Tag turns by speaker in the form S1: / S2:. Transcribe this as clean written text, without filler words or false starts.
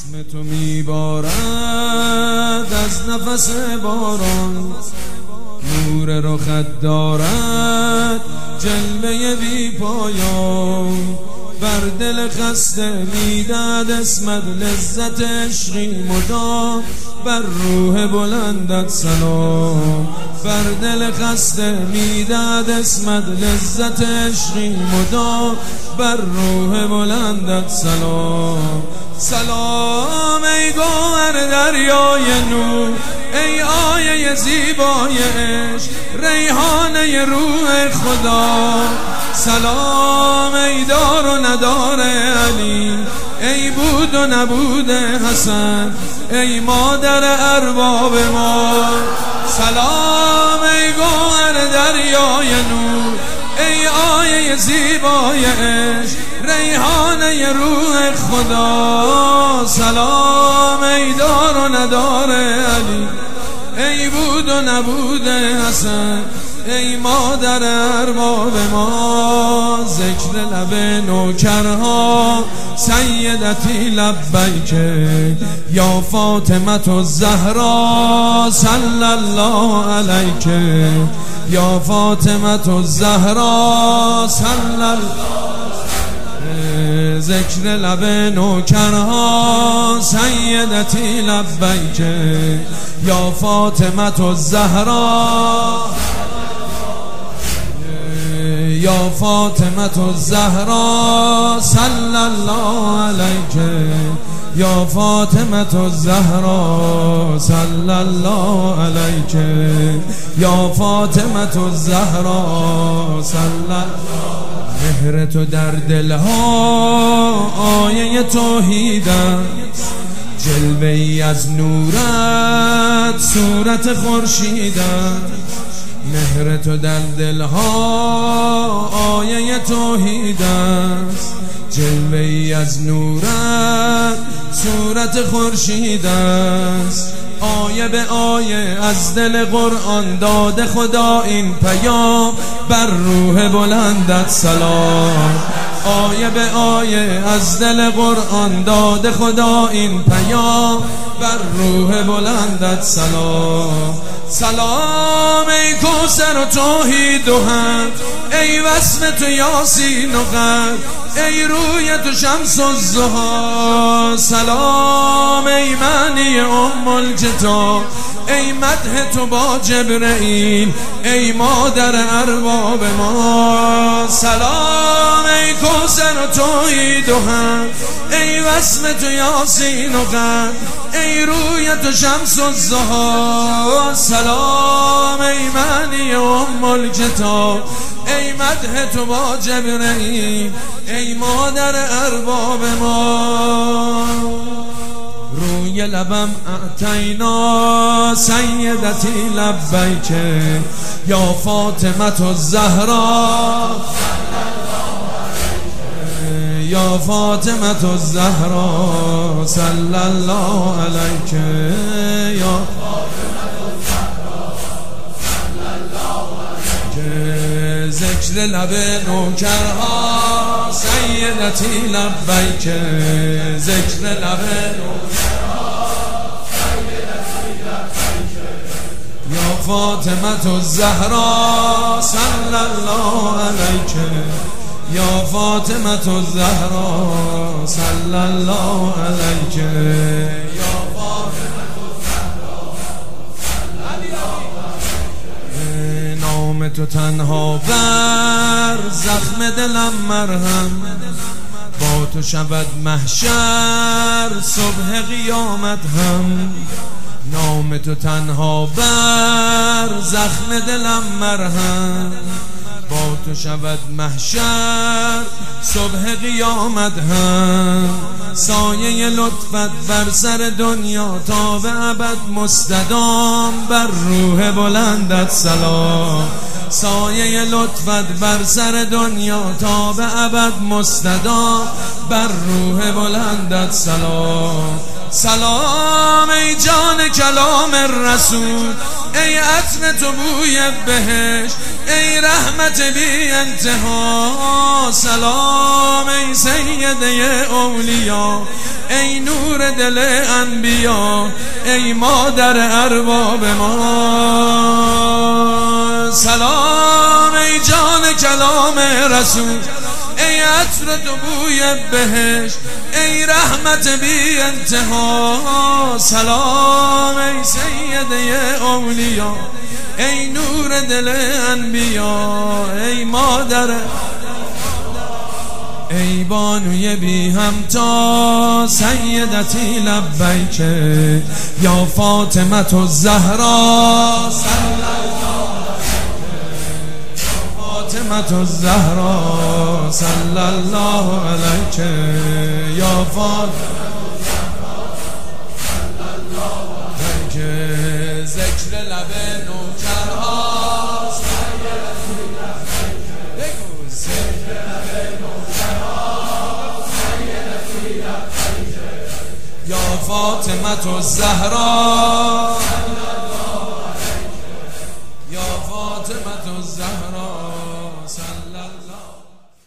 S1: اسم تو میبارد از نفس باران، نور رخت دارد جلوه بی پایان. بر دل خسته میدهد اسمت لذت عشقی مدام، بر روح بلندت سلام. بر دل خسته میدهد اسمت لذت عشقی مدام، بر روح بلندت سلام. سلام ای گوهر دریای نور، ای آیه زیبای عشق، ریحانه روح خدا. سلام ای دار و ندار علی، ای بود و نبود حسن، ای مادر ارباب ما. سلام ای گوهر دریای نور، ای آیه زیبای عشق، ریحانه روح خدا. سلام ای دار و ندار علی، ای بود و نبود حسن، ای مادر ارباب ما. ذکر لب نوکرها سیدتی لبیک، یا فاطمه الزهرا صلی الله علیک، یا فاطمه الزهرا صلی الله. ذکر لب نوکرها سیدتی لبیک، یا فاطمه الزهرا، یا فاطمه الزهرا صلی الله علیک، یا فاطمه الزهرا صلی الله علیک، یا فاطمه الزهرا صلی الله. مهر تو در دلها آیه توحید است، جلوه ای از نورت صورت خورشید است. مهر تو در دلها آیه توحید است، جلوه ای از نورت صورت خورشید است. آیه به آیه از دل قرآن داده خدا این پیام، بر روح بلندت سلام. آیه به آیه از دل قرآن داده خدا این پیام، بر روح بلندت سلام. سلام ای کوثر و توحید و حق، ای وصف تو یاسین و قد، ای روی تو شمس الضحی. سلام ای معنی ام الکتاب، ای مدح تو با جبرئیل، ای مادر ارباب ما. سلام ای کوثر و توحید و حق، ای وصف تو یاسین و قد، ای روی تو شمس الضحی. سلام ای معنی ام الکتاب، ای مدح تو با جبرئیل، ای مادر ارباب ما. روی لبم اعطینا سیدتی لبیک، یا فاطمه الزهرا، یا فاطمه الزهرا صلی الله علیک، یا ذکر لب نوکرها سیدتی لبیک، ذکر لب نوکرها سیدتی لبیک، یا فاطمه الزهرا صلی الله علیک، یا فاطمه الزهرا صلی الله علیک، یا نام تو تنها بر زخم دلم مرهم، با تو شود محشر صبح قیامت هم. نام تو تنها بر زخم دلم مرهم، با تو شود محشر صبح قیامت هم. سایه لطفت بر سر دنیا تا به ابد مستدام، بر روح بلندت سلام. سایه لطفت بر سر دنیا تا به ابد مستدام، بر روح بلندت سلام. سلام ای جان کلام رسول، ای عطر تو بوی بهشت، ای رحمت بی انتها. سلام ای سیده اولیا، ای نور دل انبیا، ای مادر ارباب ما. سلام ای جان کلام رسول، ای عطر تو بوی بهشت، ای رحمت بی انتها. سلام ای سیده اولیا، ای نور دل انبیا، ای مادر، ای بانوی بی همتا سیدتی لبیک یا فاطمه الزهرا. فاطمه الزهرا صلی الله علیک یا فاطمه علیک. ذکر لب نوکرها بگو، ذکر لب نوکرها یا فاطمه الزهرا، یا فاطمه الزهرا صلی الله